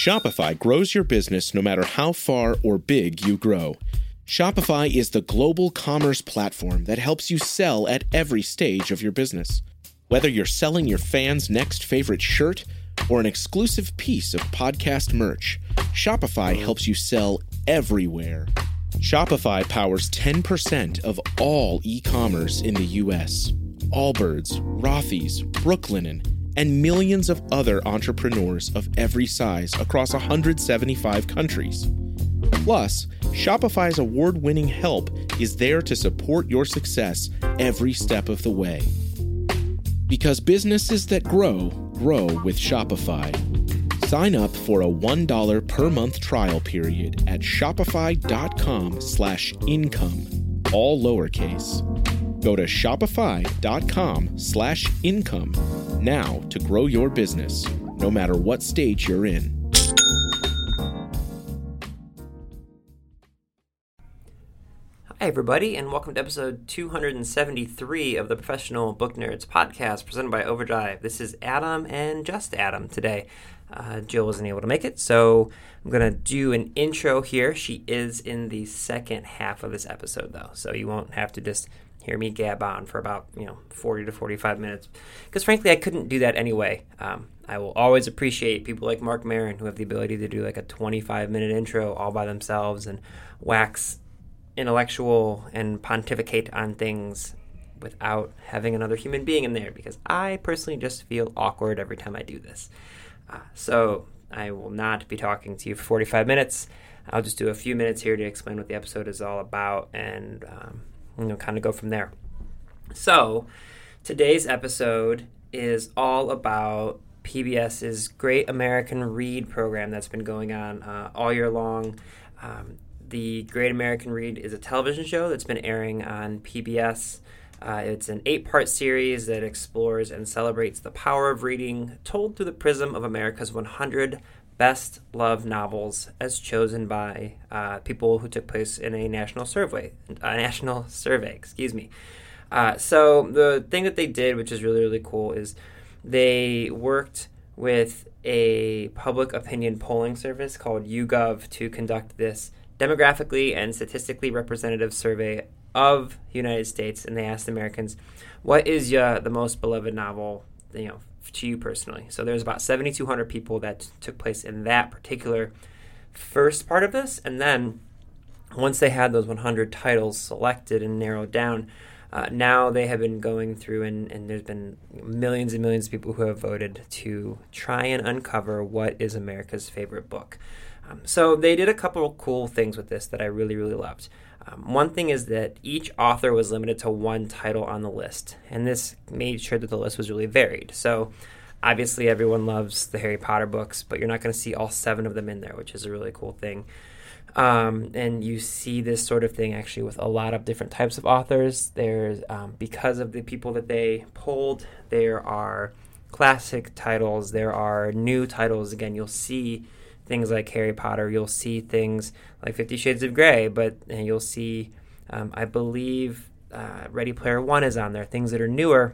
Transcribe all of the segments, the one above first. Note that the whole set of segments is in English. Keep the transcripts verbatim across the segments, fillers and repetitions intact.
Shopify grows your business no matter how far or big you grow. Shopify is the global commerce platform that helps you sell at every stage of your business. Whether you're selling your fans' next favorite shirt or an exclusive piece of podcast merch, Shopify helps you sell everywhere. Shopify powers ten percent of all e-commerce in the U S. Allbirds, Rothy's, Brooklinen, and millions of other entrepreneurs of every size across one hundred seventy-five countries. Plus, Shopify's award-winning help is there to support your success every step of the way. Because businesses that grow, grow with Shopify. Sign up for a one dollar per month trial period at shopify.com slash income, all lowercase. Go to shopify.com slash income now to grow your business, no matter what stage you're in. Hi, everybody, and welcome to episode two hundred seventy-three of the Professional Book Nerds podcast presented by Overdrive. This is Adam and just Adam today. Uh, Jill wasn't able to make it, so I'm going to do an intro here. She is in the second half of this episode, though, so you won't have to just hear me gab on for about, you know, forty to forty-five minutes, because frankly, I couldn't do that anyway. Um, I will always appreciate people like Mark Maron who have the ability to do like a twenty-five minute intro all by themselves and wax intellectual and pontificate on things without having another human being in there, because I personally just feel awkward every time I do this. Uh, so I will not be talking to you for forty-five minutes. I'll just do a few minutes here to explain what the episode is all about and um, you know, kind of go from there. So today's episode is all about PBS's Great American Read program that's been going on uh, all year long. Um, the Great American Read is a television show that's been airing on P B S. Uh, it's an eight-part series that explores and celebrates the power of reading, told through the prism of America's one hundred best-loved novels, as chosen by uh, people who took place in a national survey. A national survey, excuse me. Uh, so the thing that they did, which is really, really cool, is they worked with a public opinion polling service called YouGov to conduct this demographically and statistically representative survey of the United States, and they asked Americans, what is uh, the most beloved novel, you know, to you personally? So there's about seventy-two hundred people that t- took place in that particular first part of this, and then once they had those one hundred titles selected and narrowed down, uh, now they have been going through, and, and there's been millions and millions of people who have voted to try and uncover what is America's favorite book. Um, so they did a couple of cool things with this that I really, really loved. Um, one thing is that each author was limited to one title on the list, and this made sure that the list was really varied. So obviously everyone loves the Harry Potter books, but you're not going to see all seven of them in there, which is a really cool thing. Um, and you see this sort of thing actually with a lot of different types of authors. There's, um, because of the people that they polled, there are classic titles, there are new titles. Again, you'll see things like Harry Potter, you'll see things like Fifty Shades of Grey, but and you'll see, um, I believe, uh, Ready Player One is on there, things that are newer,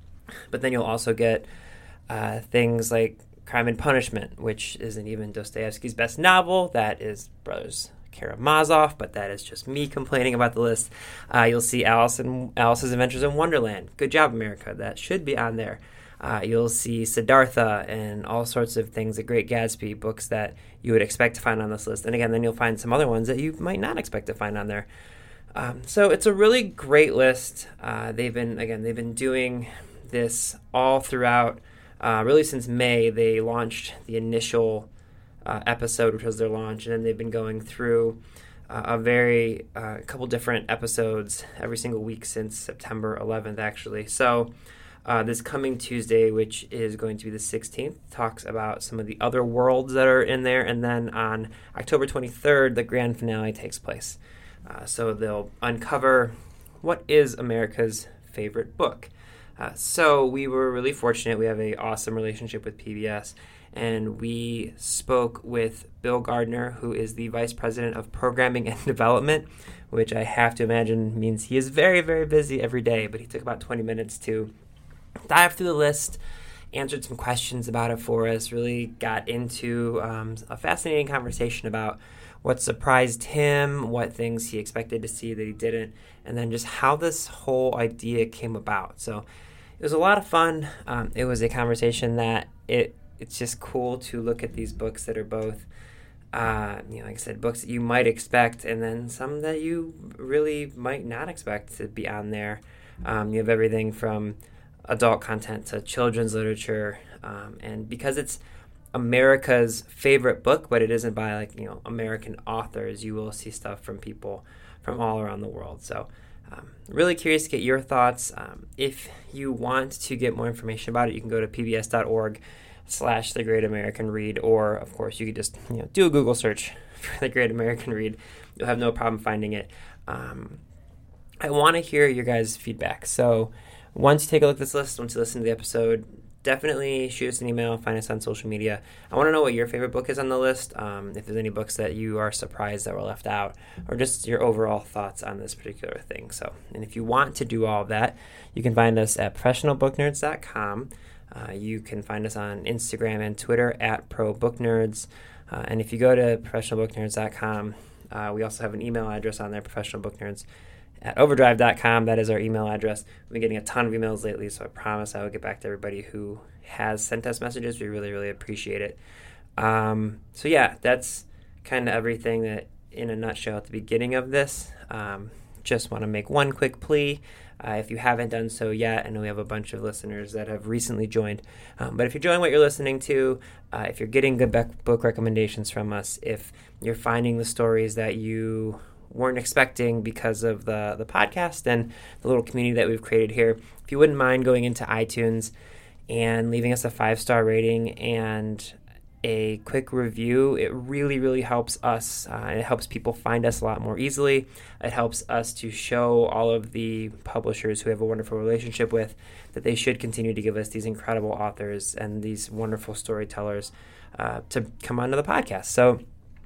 but then you'll also get uh, things like Crime and Punishment, which isn't even Dostoevsky's best novel. That is Brothers Karamazov, but that is just me complaining about the list. Uh, you'll see Alice and Alice's Adventures in Wonderland. Good job, America. That should be on there. Uh, you'll see Siddhartha and all sorts of things, the Great Gatsby, books that you would expect to find on this list. And again, then you'll find some other ones that you might not expect to find on there. Um, so it's a really great list. Uh, they've been, again, they've been doing this all throughout, uh, really since May. They launched the initial uh, episode, which was their launch, and then they've been going through uh, a very, a uh, couple different episodes every single week since September eleventh, actually. So Uh, this coming Tuesday, which is going to be the sixteenth, talks about some of the other worlds that are in there. And then on October twenty-third, the grand finale takes place. Uh, so they'll uncover what is America's favorite book. Uh, so we were really fortunate. We have an awesome relationship with P B S. And we spoke with Bill Gardner, who is the Vice President of Programming and Development, which I have to imagine means he is very, very busy every day. But he took about twenty minutes to dive through the list answered some questions about it for us, really got into um, a fascinating conversation about what surprised him, what things he expected to see that he didn't, and then just how this whole idea came about. So it was a lot of fun. Um, it was a conversation that it it's just cool to look at these books that are both, uh, you know, like I said, books that you might expect, and then some that you really might not expect to be on there. Um, you have everything from adult content to children's literature, um, and because it's America's favorite book, but it isn't by like you know American authors, you will see stuff from people from all around the world. So um, really curious to get your thoughts. Um, if you want to get more information about it, you can go to p b s dot org slash the Great American Read, or of course you could just you know do a Google search for the Great American Read. You'll have no problem finding it. Um, I want to hear your guys' feedback. So once you take a look at this list, once you listen to the episode, definitely shoot us an email, find us on social media. I want to know what your favorite book is on the list, um, if there's any books that you are surprised that were left out, or just your overall thoughts on this particular thing. So, and if you want to do all of that, you can find us at professional book nerds dot com. Uh, you can find us on Instagram and Twitter at ProBookNerds. Uh, and if you go to professional book nerds dot com, uh, we also have an email address on there, professionalbooknerds at overdrive dot com. That is our email address. We've been getting a ton of emails lately, so I promise I will get back to everybody who has sent us messages. We really, really appreciate it. Um, so yeah, that's kind of everything that in a nutshell at the beginning of this. Um, just want to make one quick plea. Uh, if you haven't done so yet, I know we have a bunch of listeners that have recently joined. Um, but if you're enjoying what you're listening to, uh, if you're getting good bec- book recommendations from us, if you're finding the stories that you weren't expecting because of the, the podcast and the little community that we've created here, if you wouldn't mind going into iTunes and leaving us a five-star rating and a quick review, it really, really helps us. Uh, it helps people find us a lot more easily. It helps us to show all of the publishers who have a wonderful relationship with that they should continue to give us these incredible authors and these wonderful storytellers uh, to come onto the podcast. So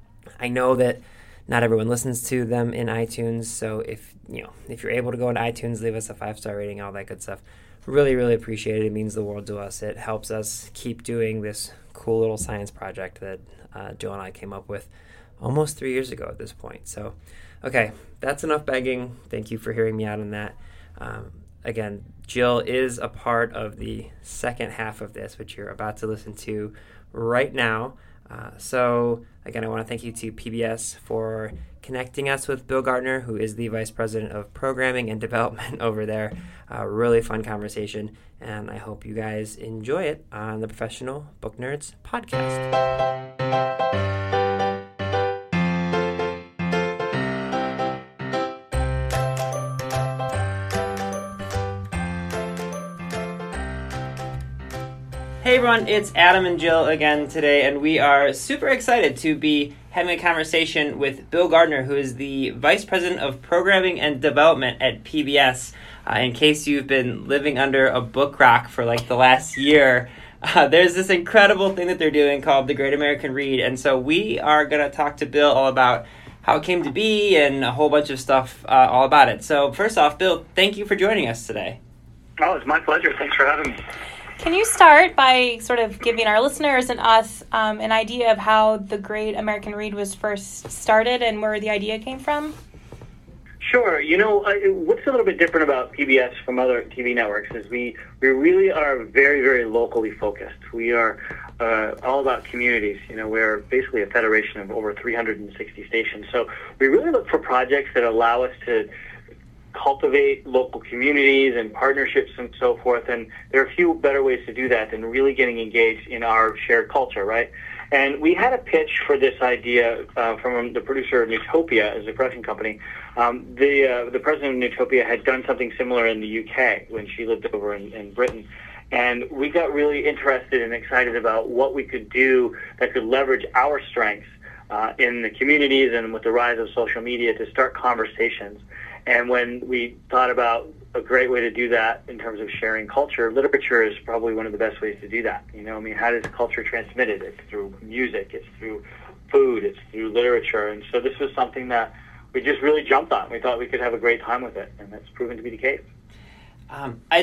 I know that not everyone listens to them in iTunes, so if you know if you're able to go into iTunes, leave us a five-star rating, all that good stuff. Really, really appreciate it. It means the world to us. It helps us keep doing this cool little science project that uh, Jill and I came up with almost three years ago at this point. So, okay, that's enough begging. Thank you for hearing me out on that. Um, again, Jill is a part of the second half of this, which you're about to listen to right now. Uh, so, again, I want to thank you to P B S for connecting us with Bill Gardner, who is the Vice President of Programming and Development over there. Uh, really fun conversation, and I hope you guys enjoy it on the Professional Book Nerds podcast. Hey everyone, it's Adam and Jill again today, and we are super excited to be having a conversation with Bill Gardner, who is the Vice President of Programming and Development at P B S. Uh, in case you've been living under a book rock for like the last year, uh, there's this incredible thing that they're doing called the Great American Read, and so we are going to talk to Bill all about how it came to be and a whole bunch of stuff uh, all about it. So first off, Bill, thank you for joining us today. Oh, it's my pleasure. Thanks for having me. Can you start by sort of giving our listeners and us um, an idea of how the Great American Read was first started and where the idea came from? Sure. You know, uh, what's a little bit different about P B S from other T V networks is we, we really are very, very locally focused. We are uh, all about communities. You know, we're basically a federation of over three hundred sixty stations. So we really look for projects that allow us to cultivate local communities and partnerships and so forth, and there are a few better ways to do that than really getting engaged in our shared culture, right? And we had a pitch for this idea uh, from the producer of Newtopia as a production company. Um, the uh, the president of Newtopia had done something similar in the U K when she lived over in, in Britain, and we got really interested and excited about what we could do that could leverage our strengths uh, in the communities and with the rise of social media to start conversations. And when we thought about a great way to do that in terms of sharing culture, literature is probably one of the best ways to do that. You know, I mean, how does culture transmitted? It's through music, it's through food, it's through literature. And so this was something that we just really jumped on. We thought we could have a great time with it, and that's proven to be the case. Um, I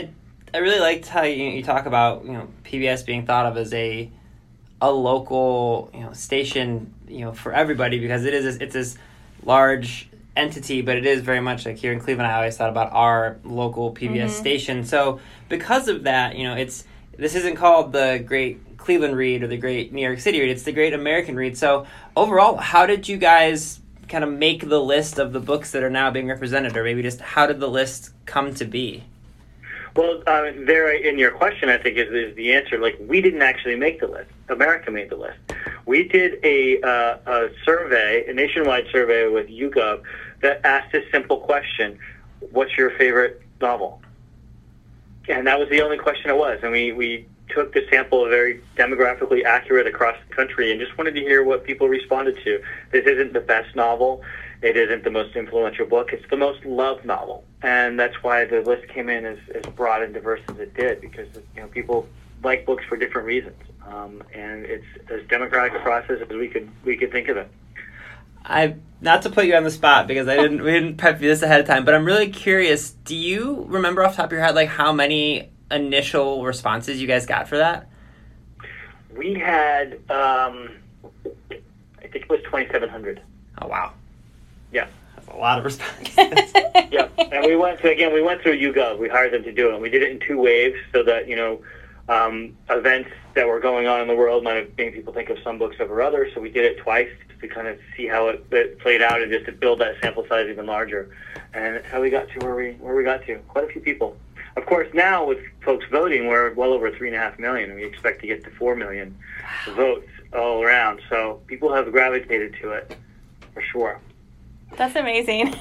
I really liked how you, you talk about, you know, P B S being thought of as a a local, you know, station, you know, for everybody, because it is this, it's this large entity, but it is very much like here in Cleveland. I always thought about our local P B S mm-hmm. station. So because of that, you know, it's this isn't called the Great Cleveland Read or the Great New York City Read. It's the Great American Read. So overall, how did you guys kind of make the list of the books that are now being represented, or maybe just how did the list come to be? Well, uh, there in your question, I think, is, is the answer. Like, we didn't actually make the list. America made the list. We did a, uh, a survey, a nationwide survey with YouGov that asked a simple question: what's your favorite novel? And that was the only question it was. And we, we took the sample very demographically accurate across the country and just wanted to hear what people responded to. This isn't the best novel. It isn't the most influential book. It's the most loved novel. And that's why the list came in as, as broad and diverse as it did, because, you know, people like books for different reasons. Um, and it's as democratic a process as we could we could think of it. I not to put you on the spot, because I didn't we didn't prep you this ahead of time, but I'm really curious, do you remember off the top of your head like how many initial responses you guys got for that? We had um, I think it was twenty-seven hundred. Oh wow. Yeah. That's a lot of responses. Yeah. And we went to again we went through YouGov. We hired them to do it. We did it in two waves so that, you know, um, events that were going on in the world might have made people think of some books over others. So we did it twice to kind of see how it, it played out and just to build that sample size even larger. And that's how we got to where we where we got to. Quite a few people. Of course, now with folks voting, we're well over three and a half million, and we expect to get to four million votes all around. So people have gravitated to it for sure. That's amazing.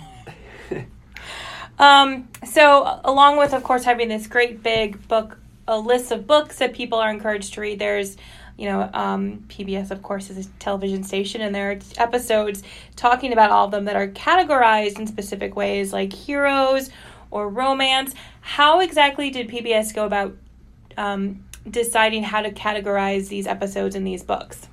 um, so along with, of course, having this great big book, a list of books that people are encouraged to read, there's, you know, um, P B S, of course, is a television station, and there are episodes talking about all of them that are categorized in specific ways, like heroes or romance. How exactly did P B S go about um, deciding how to categorize these episodes in these books?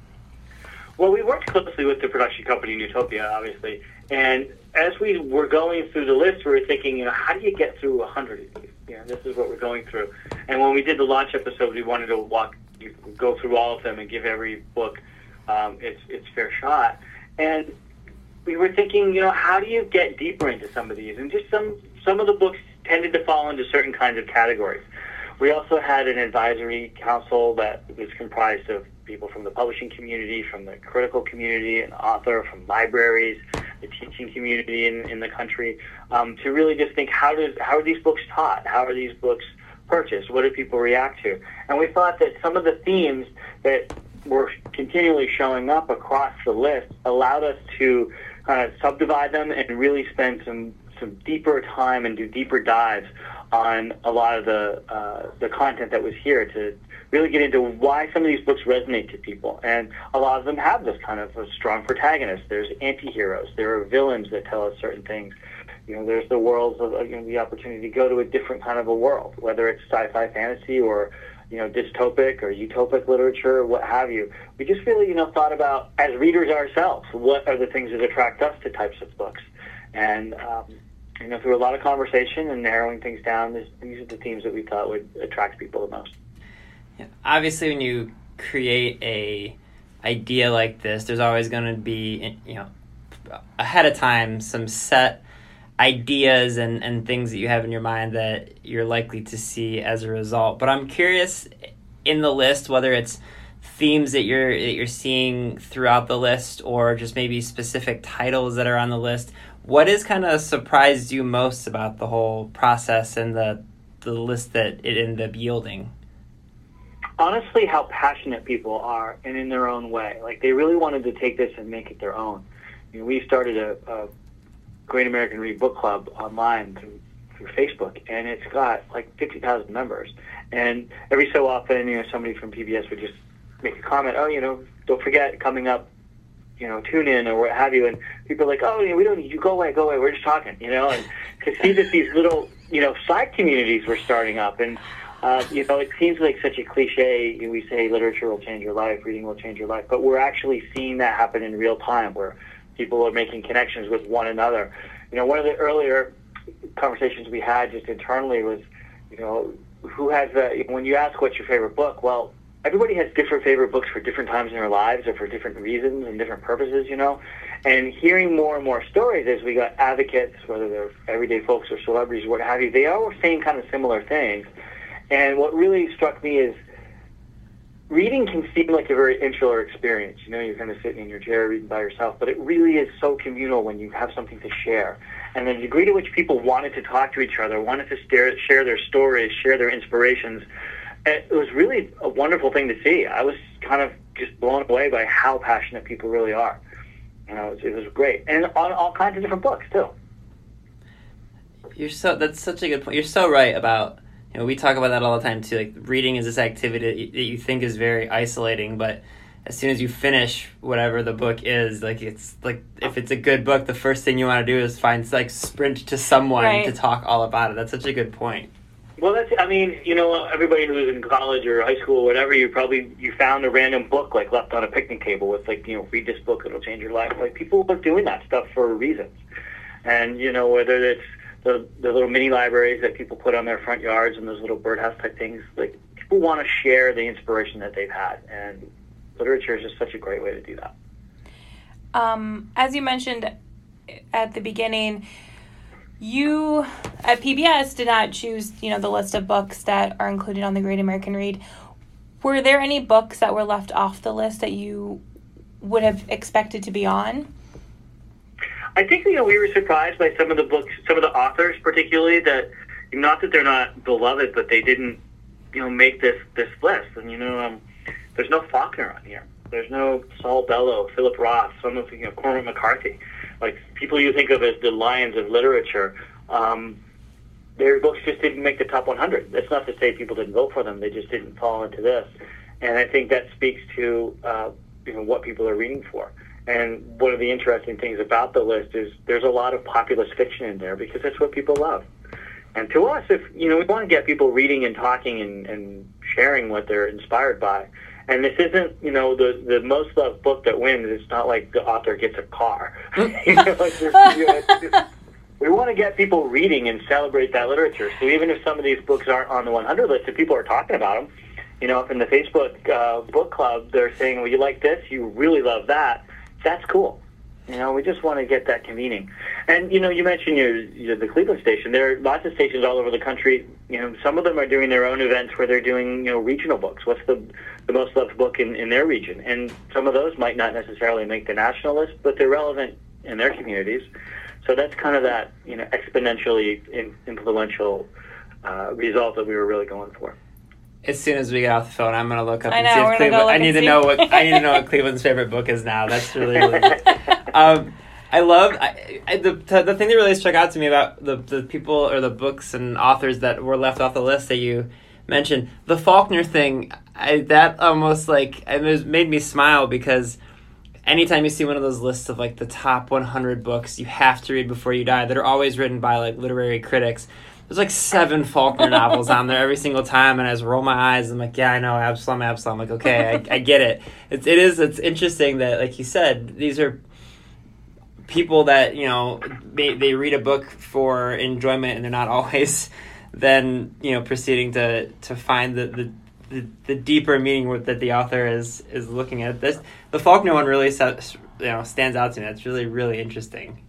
Well, we worked closely with the production company Newtopia, obviously, and as we were going through the list, we were thinking, you know, how do you get through a hundred of these? You know, this is what we're going through. And when we did the launch episode, we wanted to walk, go through all of them and give every book um, its its fair shot. And we were thinking, you know, how do you get deeper into some of these? And just some some of the books tended to fall into certain kinds of categories. We also had an advisory council that was comprised of people from the publishing community, from the critical community, an author, from libraries, the teaching community in, in the country, um, to really just think, how does how are these books taught? How are these books purchased? What do people react to? And we thought that some of the themes that were continually showing up across the list allowed us to kind of subdivide them and really spend some, some deeper time and do deeper dives on a lot of the uh, the content that was here to really get into why some of these books resonate to people. And a lot of them have this kind of a strong protagonist. There's anti-heroes. There are villains that tell us certain things. You know, there's the worlds of, you know, the opportunity to go to a different kind of a world, whether it's sci-fi fantasy or, you know, dystopic or utopic literature or what have you. We just really, you know, thought about, as readers ourselves, what are the things that attract us to types of books. And, um, you know, through a lot of conversation and narrowing things down, this, these are the themes that we thought would attract people the most. Yeah. Obviously, when you create a idea like this, there's always going to be, you know, ahead of time, some set ideas and, and things that you have in your mind that you're likely to see as a result. But I'm curious, in the list, whether it's themes that you're that you're seeing throughout the list or just maybe specific titles that are on the list, what has kind of surprised you most about the whole process and the the list that it ended up yielding? Honestly, how passionate people are, and in their own way. Like, they really wanted to take this and make it their own. You know, we started a, a Great American Read Book Club online through, through Facebook, and it's got like fifty thousand members. And every so often, you know, somebody from P B S would just make a comment, oh, you know, don't forget, coming up, you know, tune in or what have you. And people are like, oh, you know, we don't need you, go away, go away, we're just talking, you know. And to see that these little, you know, side communities were starting up. And, uh, you know, it seems like such a cliche. You know, we say literature will change your life, reading will change your life. But we're actually seeing that happen in real time, where people are making connections with one another. You know, one of the earlier conversations we had just internally was, you know, who has a, when you ask what's your favorite book, well, everybody has different favorite books for different times in their lives or for different reasons and different purposes, you know. And hearing more and more stories as we got advocates, whether they're everyday folks or celebrities, what have you, they all were saying kind of similar things. And what really struck me is reading can seem like a very insular experience. You know, you're kind of sitting in your chair reading by yourself, but it really is so communal when you have something to share. And the degree to which people wanted to talk to each other, wanted to share, share their stories, share their inspirations, it was really a wonderful thing to see. I was kind of just blown away by how passionate people really are. You know, it was, it was great. And on all kinds of different books, too. You're so, that's such a good point. You're so right about, you know, we talk about that all the time too. Like, reading is this activity that you, that you think is very isolating, but as soon as you finish whatever the book is, like, it's like, if it's a good book, the first thing you want to do is find, like, sprint to someone right. to talk all about it. That's such a good point. Well, that's, I mean, you know, everybody who was in college or high school or whatever, you probably, you found a random book, like, left on a picnic table with, like, you know, read this book, it'll change your life. Like, people are doing that stuff for reasons. And, you know, whether it's the the little mini libraries that people put on their front yards and those little birdhouse type things, like, people want to share the inspiration that they've had. And literature is just such a great way to do that. Um, as you mentioned at the beginning, you at P B S did not choose, you know, the list of books that are included on the Great American Read. Were there any books that were left off the list that you would have expected to be on? I think, you know, we were surprised by some of the books, some of the authors particularly, that, not that they're not beloved, but they didn't, you know, make this, this list. And, you know, um, there's no Faulkner on here. There's no Saul Bellow, Philip Roth, some of, you know, Cormac McCarthy. Like, people you think of as the lions of literature, um, their books just didn't make the top one hundred. That's not to say people didn't vote for them. They just didn't fall into this. And I think that speaks to, uh, you know, what people are reading for. And one of the interesting things about the list is there's a lot of populist fiction in there because that's what people love. And to us, if, you know, we want to get people reading and talking and, and sharing what they're inspired by. And this isn't, you know, the, the most loved book that wins. It's not like the author gets a car. you know, like you know, just, we want to get people reading and celebrate that literature. So even if some of these books aren't on the one hundred list, if people are talking about them, you know, if in the Facebook uh, book club they're saying, well, you like this, you really love that, that's cool. You know, we just want to get that convening. And, you know, you mentioned your, your, the Cleveland station. There are lots of stations all over the country. You know, some of them are doing their own events where they're doing, you know, regional books. What's the the most loved book in, in their region? And some of those might not necessarily make the national list, but they're relevant in their communities. So that's kind of that, you know, exponentially in, influential uh, result that we were really going for. As soon as we get off the phone, I'm gonna look up I and know, see we're if gonna Cleveland. go look I need and to see. know what I need to know what Cleveland's favorite book is now. That's really really good. Um, I love I, I, the the thing that really struck out to me about the the people or the books and authors that were left off the list that you mentioned. The Faulkner thing, I, that almost like it was, made me smile because anytime you see one of those lists of like the top one hundred books you have to read before you die that are always written by like literary critics. There's like seven Faulkner novels on there every single time, and I just roll my eyes. I'm like, yeah, I know, Absalom, Absalom. I'm like, okay, I, I get it. It's it is it's interesting that, like you said, these are people that, you know, they they read a book for enjoyment, and they're not always then, you know, proceeding to to find the the, the, the deeper meaning that the author is is looking at. This the Faulkner one really sets, you know, stands out to me. It's really really interesting.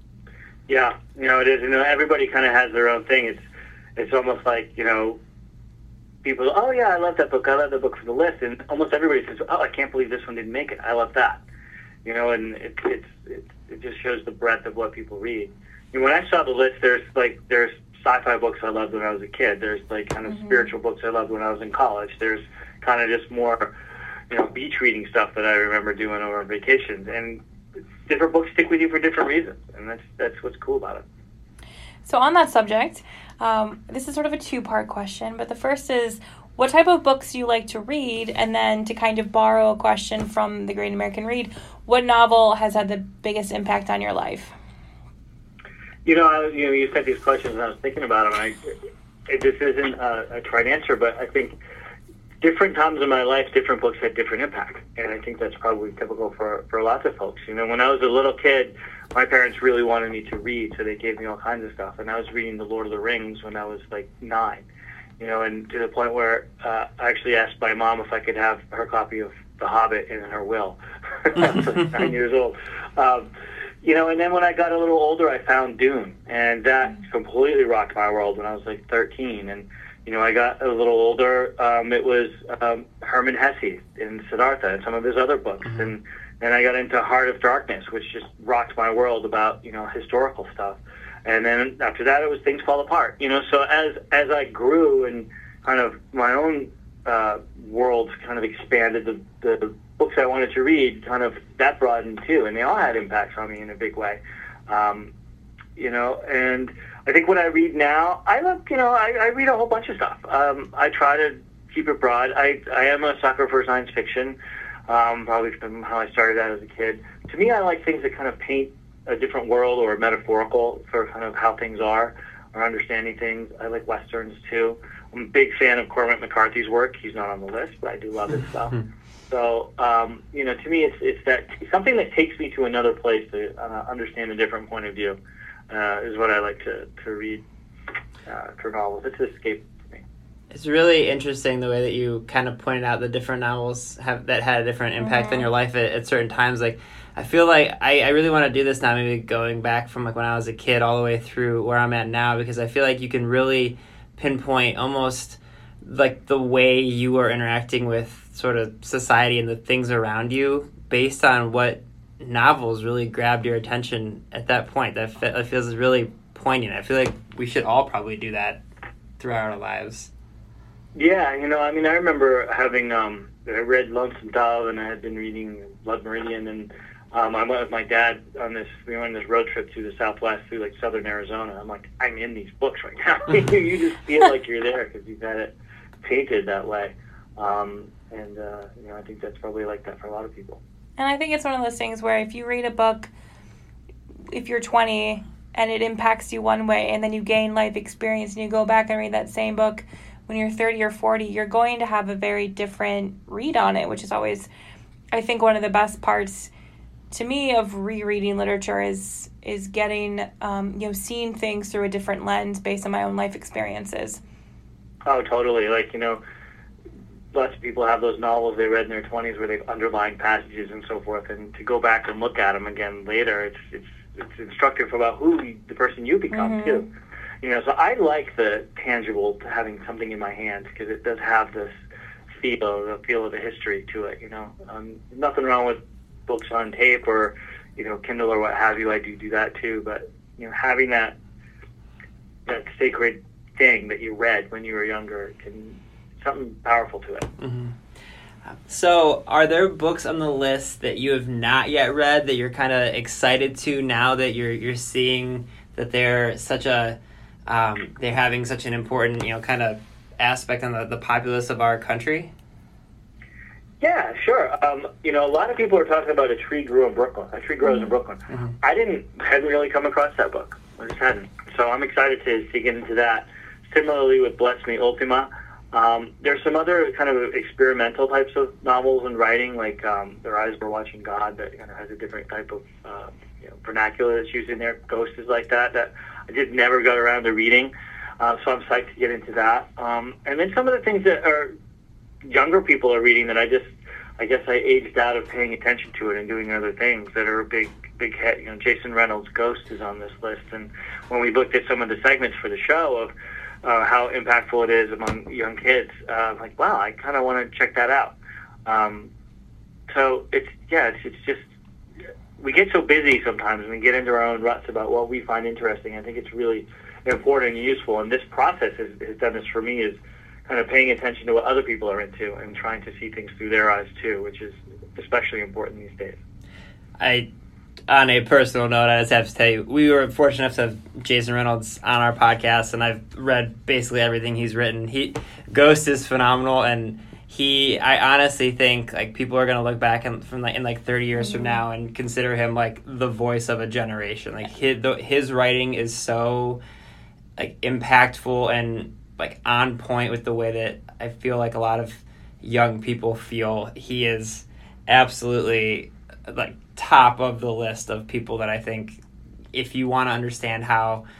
Yeah, you know, it is. You know, everybody kind of has their own thing. It's it's almost like, you know, people, oh, yeah, I love that book. I love that book for the list. And almost everybody says, oh, I can't believe this one didn't make it. I love that. You know, and it, it's, it, it just shows the breadth of what people read. And when I saw the list, there's, like, there's sci-fi books I loved when I was a kid. There's, like, kind of mm-hmm. spiritual books I loved when I was in college. There's kind of just more, you know, beach reading stuff that I remember doing over vacations. And different books stick with you for different reasons, and that's that's what's cool about it. So on that subject, um, this is sort of a two-part question, but the first is, what type of books do you like to read? And then to kind of borrow a question from the Great American Read, what novel has had the biggest impact on your life? You know, I, you know, you said these questions, and I was thinking about them. I, it, this isn't a, a tried answer, but I think different times in my life, different books had different impact. And I think that's probably typical for, for lots of folks. You know, when I was a little kid, my parents really wanted me to read, so they gave me all kinds of stuff. And I was reading The Lord of the Rings when I was like nine. you know, and to the point where uh, I actually asked my mom if I could have her copy of The Hobbit in her will. I was like nine years old. Um, you know, and then when I got a little older, I found Dune, and that completely rocked my world when I was like thirteen. And, you know, I got a little older, um, it was um, Herman Hesse in Siddhartha and some of his other books. Mm-hmm. And then I got into Heart of Darkness, which just rocked my world about, you know, historical stuff. And then after that, it was Things Fall Apart. You know, so as as I grew and kind of my own uh, world kind of expanded, the, the books I wanted to read kind of that broadened too, and they all had impacts on me in a big way. Um, you know, and I think when I read now, I look, you know, I, I read a whole bunch of stuff. Um, I try to keep it broad. I I am a sucker for science fiction, um, probably from how I started out as a kid. To me, I like things that kind of paint a different world or metaphorical for kind of how things are or understanding things. I like Westerns too. I'm a big fan of Cormac McCarthy's work. He's not on the list, but I do love his stuff. So, um, you know, to me, it's it's that something that takes me to another place to uh, understand a different point of view uh, is what I like to, to read uh, for novels. It's an escape to me. It's really interesting the way that you kind of pointed out the different novels have that had a different impact mm-hmm. on your life at, at certain times. Like, I feel like I, I really want to do this now, maybe going back from like when I was a kid all the way through where I'm at now, because I feel like you can really pinpoint almost like the way you are interacting with sort of society and the things around you based on what novels really grabbed your attention at that point. That, fe- that feels really poignant. I feel like we should all probably do that throughout our lives. Yeah, you know, I mean, I remember having, um, I read Lonesome Dove, and I had been reading Blood Meridian, and um, I went with my dad on this, we went on this road trip through the Southwest, through like southern Arizona. I'm like, I'm in these books right now. You just feel like you're there because you've had it painted that way. Um, and, uh, you know, I think that's probably like that for a lot of people. And I think it's one of those things where if you read a book, if you're twenty and it impacts you one way, and then you gain life experience and you go back and read that same book when you're thirty or forty, you're going to have a very different read on it, which is always, I think, one of the best parts to me of rereading literature is is getting, um, you know, seeing things through a different lens based on my own life experiences. Oh, totally. Like, you know, lots of people have those novels they read in their twenties where they've underlined passages and so forth, and to go back and look at them again later, it's it's it's instructive about who you, the person you become mm-hmm. too. You know, so I like the tangible, having something in my hands, because it does have this feel, the feel of the history to it. You know, um, nothing wrong with books on tape or, you know, Kindle or what have you. I do do that too, but you know, having that that sacred thing that you read when you were younger can something powerful to it. Mm-hmm. So, are there books on the list that you have not yet read that you're kind of excited to now that you're you're seeing that they're such a um, they're having such an important, you know, kind of aspect on the, the populace of our country? Yeah, sure. Um, you know, a lot of people are talking about A Tree Grew in Brooklyn. A Tree Grows mm-hmm. in Brooklyn. Mm-hmm. I didn't hadn't really come across that book. I just hadn't. So I'm excited to, to get into that. Similarly with Bless Me Ultima. Um, there's some other kind of experimental types of novels and writing, like um, Their Eyes Were Watching God, that kind of has a different type of uh, you know, vernacular that's used in there. Ghost is like that, that I did never got around to reading. Uh, so I'm psyched to get into that. Um, and then some of the things that are younger people are reading that I just, I guess I aged out of paying attention to it and doing other things that are a big, big hit. You know, Jason Reynolds' Ghost is on this list. And when we looked at some of the segments for the show of Uh, how impactful it is among young kids. Uh, I'm like, wow, I kind of want to check that out. Um, so it's, yeah, it's, it's just, we get so busy sometimes and we get into our own ruts about what we find interesting. I think it's really important and useful. And this process has, has done this for me, is kind of paying attention to what other people are into and trying to see things through their eyes too, which is especially important these days. I On a personal note, I just have to tell you, we were fortunate enough to have Jason Reynolds on our podcast, and I've read basically everything he's written. He Ghost is phenomenal, and he, I honestly think like people are gonna look back in, from like in like thirty years mm-hmm. from now and consider him like the voice of a generation. Like his the, his writing is so like impactful and like on point with the way that I feel like a lot of young people feel. He is absolutely like top of the list of people that I think, if you want to understand how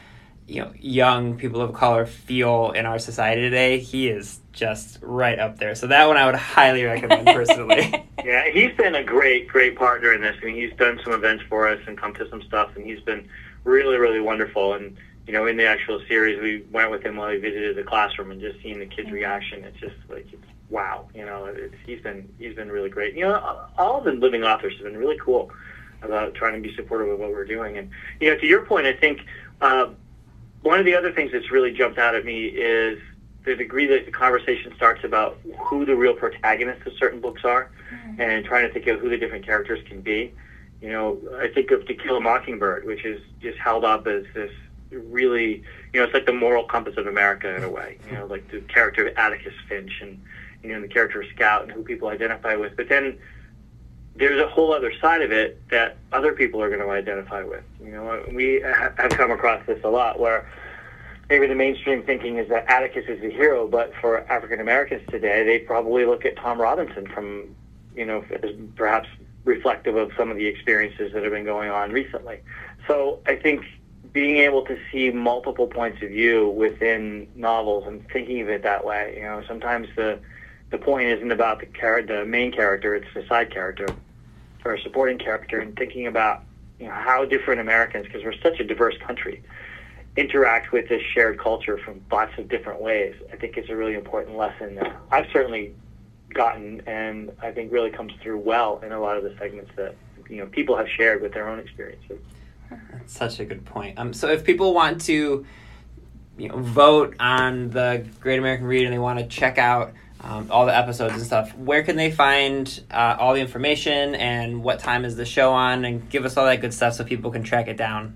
you know, young people of color feel in our society today, he is just right up there. So that one I would highly recommend personally. Yeah, he's been a great, great partner in this. I mean, he's done some events for us and come to some stuff, and he's been really, really wonderful. And, you know, in the actual series, we went with him while he visited the classroom, and just seeing the kids' reaction, it's just like, it's, wow, you know, it's, he's been he's been really great. You know, all of the living authors have been really cool about trying to be supportive of what we're doing. And, you know, to your point, I think uh, one of the other things that's really jumped out at me is the degree that the conversation starts about who the real protagonists of certain books are, mm-hmm. and trying to think of who the different characters can be. You know, I think of To Kill a Mockingbird, which is just held up as this really, you know, it's like the moral compass of America in a way. You know, like the character of Atticus Finch and, you know, the character of Scout and who people identify with. But then there's a whole other side of it that other people are going to identify with. You know, we have come across this a lot where maybe the mainstream thinking is that Atticus is the hero, but for African Americans today, they probably look at Tom Robinson from, you know, as perhaps reflective of some of the experiences that have been going on recently. So I think being able to see multiple points of view within novels and thinking of it that way, you know, sometimes the the point isn't about the char- the main character, it's the side character or a supporting character, and thinking about, you know, how different Americans, because we're such a diverse country, interact with this shared culture from lots of different ways. I think it's a really important lesson that I've certainly gotten, and I think really comes through well in a lot of the segments that, you know, people have shared with their own experiences. That's such a good point. Um, so if people want to, you know, vote on the Great American Read and they want to check out um, all the episodes and stuff, where can they find uh, all the information, and what time is the show on, and give us all that good stuff so people can track it down?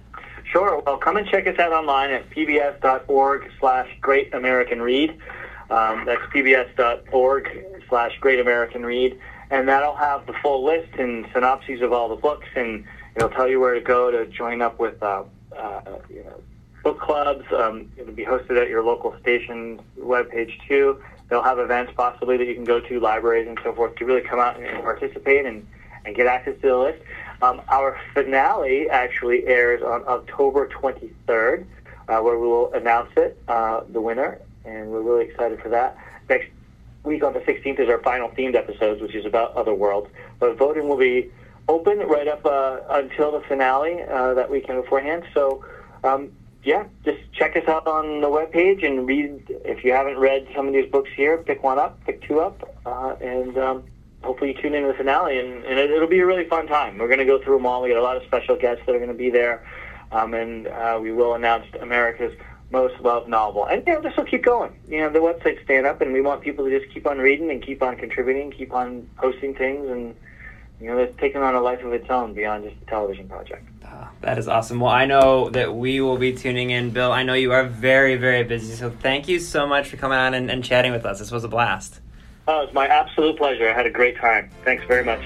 Sure. Well, come and check us out online at pbs.org slash Great American Read. Um, that's pbs.org slash Great American Read. And that'll have the full list and synopses of all the books, and it'll tell you where to go to join up with uh, uh, you know, book clubs. Um, it'll be hosted at your local station's webpage, too. They'll have events possibly that you can go to, libraries and so forth, to really come out and, and participate and, and get access to the list. Um, our finale actually airs on October twenty-third, uh, where we will announce it, uh, the winner, and we're really excited for that. Next week on the sixteenth is our final themed episodes, which is about other worlds. But voting will be open right up uh, until the finale uh, that weekend beforehand. So, um, yeah, just check us out on the webpage and read. If you haven't read some of these books here, pick one up, pick two up, uh, and um, hopefully you tune into the finale, and, and it, it'll be a really fun time. We're going to go through them all. We got a lot of special guests that are going to be there, um, and uh, we will announce America's most loved novel. And, you know, this will keep going. You know, the website's staying up, and we want people to just keep on reading and keep on contributing, keep on posting things, and, you know, it's taking on a life of its own beyond just a television project. Oh, that is awesome. Well, I know that we will be tuning in. Bill, I know you are very, very busy, so thank you so much for coming on and, and chatting with us. This was a blast. Oh, it's my absolute pleasure. I had a great time. Thanks very much.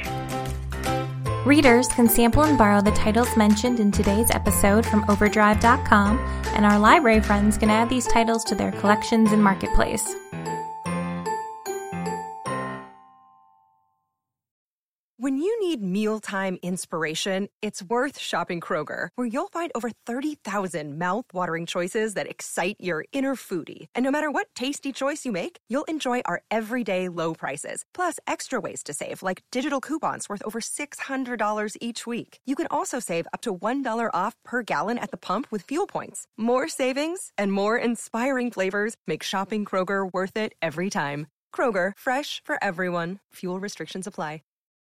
Readers can sample and borrow the titles mentioned in today's episode from overdrive dot com, and our library friends can add these titles to their collections in Marketplace. When you need mealtime inspiration, it's worth shopping Kroger, where you'll find over thirty thousand mouth-watering choices that excite your inner foodie. And no matter what tasty choice you make, you'll enjoy our everyday low prices, plus extra ways to save, like digital coupons worth over six hundred dollars each week. You can also save up to one dollar off per gallon at the pump with fuel points. More savings and more inspiring flavors make shopping Kroger worth it every time. Kroger, fresh for everyone. Fuel restrictions apply.